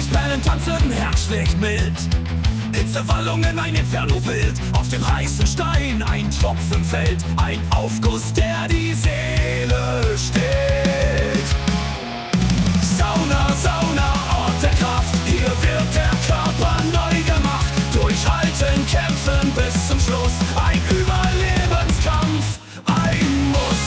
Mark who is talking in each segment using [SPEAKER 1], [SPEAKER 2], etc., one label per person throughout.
[SPEAKER 1] Fleischperlen tanzen, Herz schlägt mild. Hitzewallungen, ein Inferno wild. Auf dem heißen Stein ein Tropfen fällt. Ein Aufguss, der die Seele stillt. Sauna, Sauna, Ort der Kraft. Hier wird der Körper neu gemacht. Durchhalten, kämpfen bis zum Schluss. Ein Überlebenskampf, ein Muss.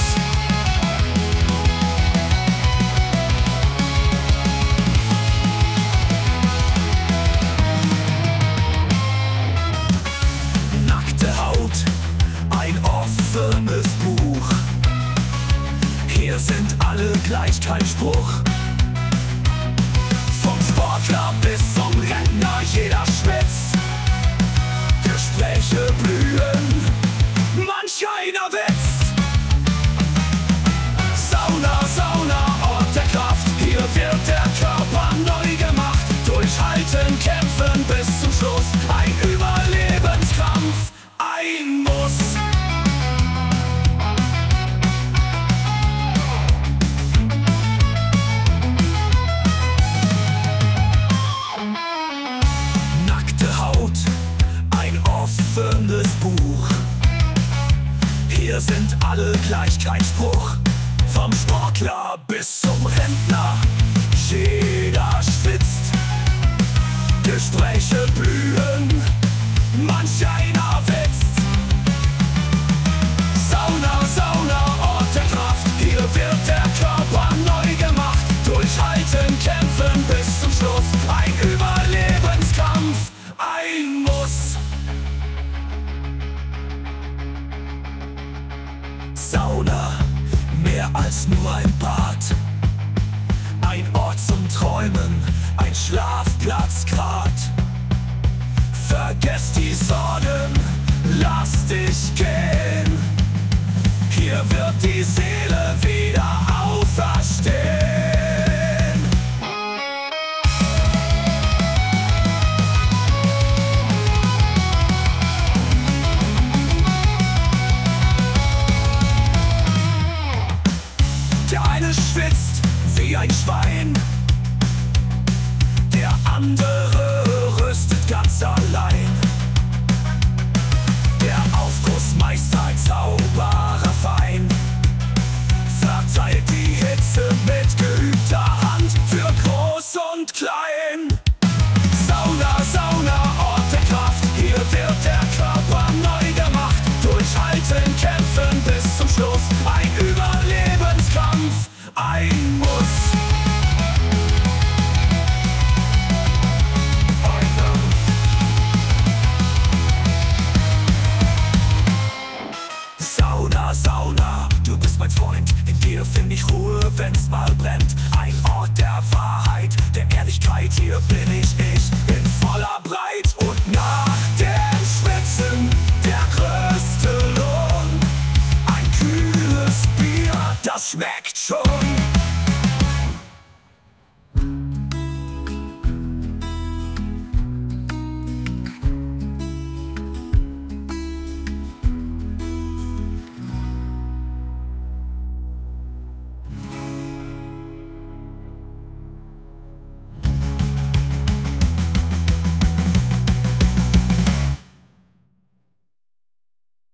[SPEAKER 1] Nackte Haut, ein offenes Buch. Hier sind alle gleich, kein Spruch. Vom Sportler bis zum Rentner, jeder schwitzt. Gespräche blühen, manch einer witzt. Sauna, Sauna, Ort der Kraft. Hier wird der Körper neu gemacht. Durchhalten, kämpfen bis zum Schluss. Ein Überlebenskampf, ein Muss. Nackte Haut, ein offenes Buch. Hier sind alle gleich, kein Spruch. Vom Sportler bis zum Rentner, jeder schwitzt. Gespräche blühen, manch einer witzt. Sauna, Sauna, Ort der Kraft. Hier wird der Körper neu gemacht. Durchhalten, kämpfen bis zum Schluss. Ein Überlebenskampf, ein Muss. Sauna, mehr als nur ein Bad. Ein Ort zum Träumen, ein Schlafplatz grad. Vergesst die Sorgen, lass dich gehen. Hier wird die Seele wieder auferstehen. Der eine schwitzt wie ein Schwein, der andere rüstet ganz allein. Der Aufgussmeister, ein Zauberer fein, verteilt die Hitze mit geübter Hand für groß und klein. Sauna, Sauna, Ort der Kraft. Hier wird der Körper neu gemacht. Durchhalten, kämpfen bis zum Schluss. Ein Überlebenskampf, ein Muss. Sauna, Sauna, du bist mein Freund. In dir find ich Ruhe, wenn's mal brennt. Ein Ort der Wahrheit, der Ehrlichkeit. Hier bin ich in voller Breit. Und nach dem Schwitzen der größte Lohn. Ein kühles Bier, das schmeckt schon.